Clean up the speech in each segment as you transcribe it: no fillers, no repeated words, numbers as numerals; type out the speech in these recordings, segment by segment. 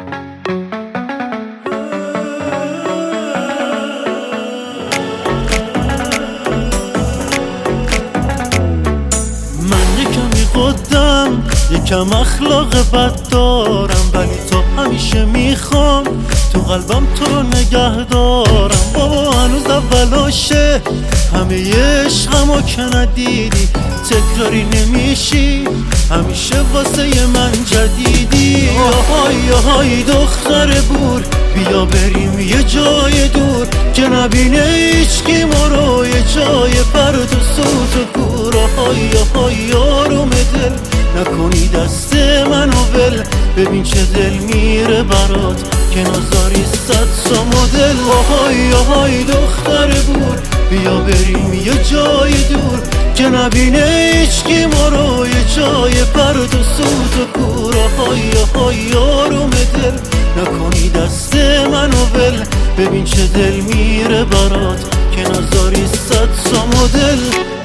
خودم یکم اخلاق بد دارم، ولی تو همیشه میخوام تو قلبم تو رو نگه دارم. بابا هنوز اولاشه، همه عشقمو که ندیدی، تکراری نمیشی، همیشه واسه من جدیدی. آهای آهای دختر بور، بیا بریم یه جای دور که نبینه هیچکی ما رو، یه جای برد و سوز و گور. آهای آهای آروم دل، نکنی دست منو ول، ببین چه دل میره برات که نازاری صد تا مدل. آهای آهای دختر بور، بیا بریم یه جای دور که نبینه هیچکی ما رو، یه جای برد و سوز و گور. آهای آهای آروم دل، نکنی دست منو ول، ببین چه دل میره برات که نازاری صد تا مدل.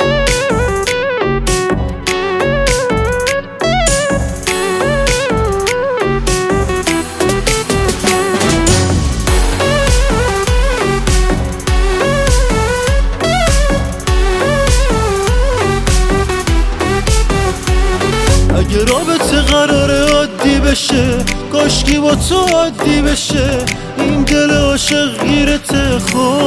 اگه رابطه قراره عادی بشه، کاشکی با تو عادی بشه، این دل عاشق گیرته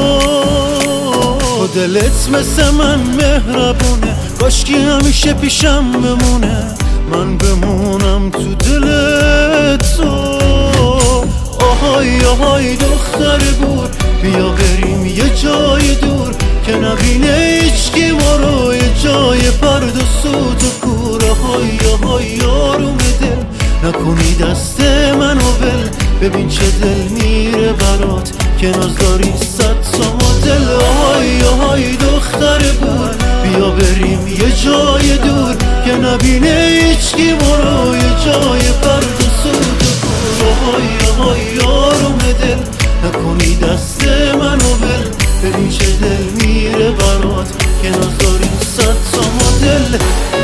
خود. دلت مثل من مهربونه، کاشکی همیشه پیشم بمونه، من بمونم تو دل تو. آهای آهای دختر بور، بیا بریم یه جای دور که نبینه هیچکی ما رو، یه جای برد و سود و کور. آهای آهای آروم دل، نکنی دست منو ول، ببین چه دل میره برات که ناز داری صد تا مدل. آهای آهای دختر بور، بیا بریم یه جای دور که نبینه هیچکی ما رو، یه جای برد و سود و کور. آهای آهای آروم دل، نکنی دست منو ول، ببین چه دل میره برات که ناز داری صد تا مدل.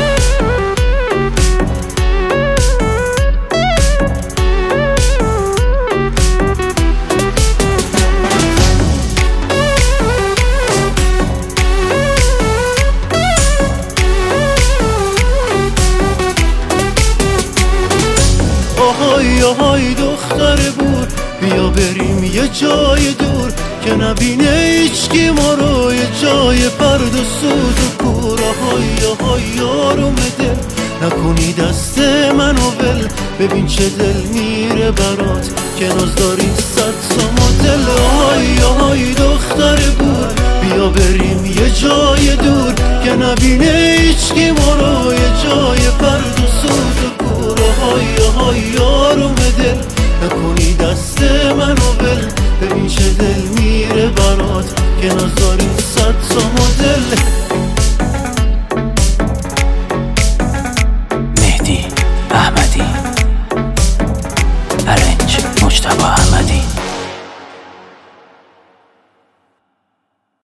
آهای آهای دختر بور، بیا بریم یه جای دور که نبینه هیچکی ما رو، یه جای برد و سود و کور. آهای آهای آروم دل، نکنی دست منو ول، ببین چه دل میره برات که ناز داری صد تا مدل. آهای آهای دختر بور، بیا بریم یه جای دور که